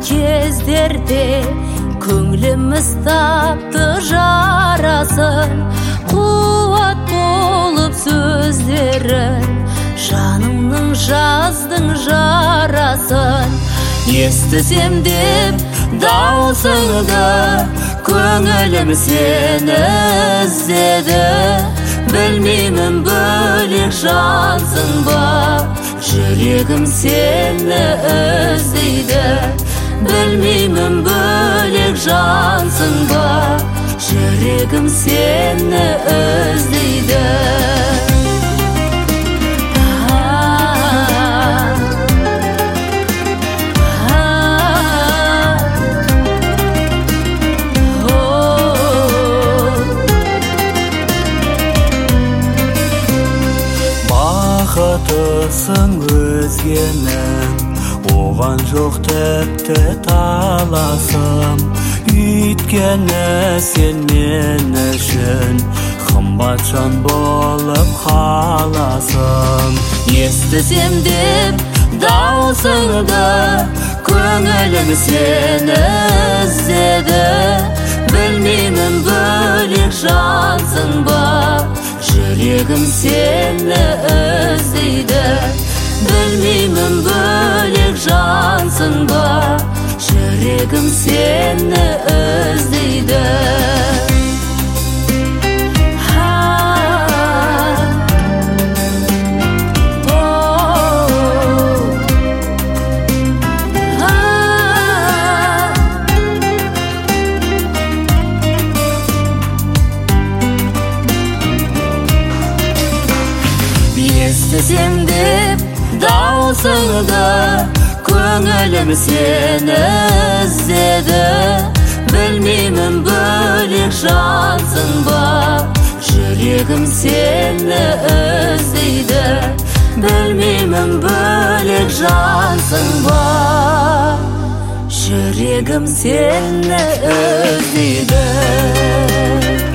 кездерде көңіліміз тапты жарасын, қуат болып сөздерін, жанымның жаздың жарасын. Естісем деп даусыңды, көңілім сені іздеді. Білмеймін бөлек жансың ба, жүрегім сені іздейді. Білмеймін бөлек жансың ба, жүрегім сені іздейді. Бақытысың өзгенің, оған жоқ тіпті таласым. Өйткені сен мен үшін қымбат жан болып қаласың. Естісем деп даусыңды, көңілім сені іздеді. Білмеймін бөлек жансың ба, жүрегім сені іздейді. Білмеймін бөлек жансың ба, жүрегім сені іздейді. Естісем деп даусыңды, көңілім сені іздеді. Білмеймін бөлек жансың ба, жүрегім сені іздейді. Білмеймін бөлек жансың ба, жүрегім сені іздейді.